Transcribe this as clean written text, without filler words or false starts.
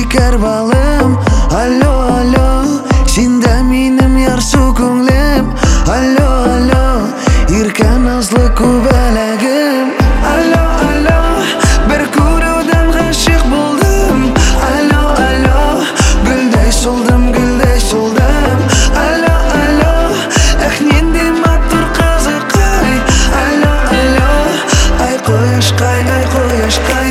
шекер балым. Алло, алло, сен де менім ярсу көңлем. Алло, алло, ерке назлы көбелегім. Алло, алло, бір көруден ғашық болдым. Алло, алло, гүлдей солдым, гүлдей солдым. Алло, алло, эх, нендей матур қызық ай. Алло, алло, ай қояшқай, ай қояшқай.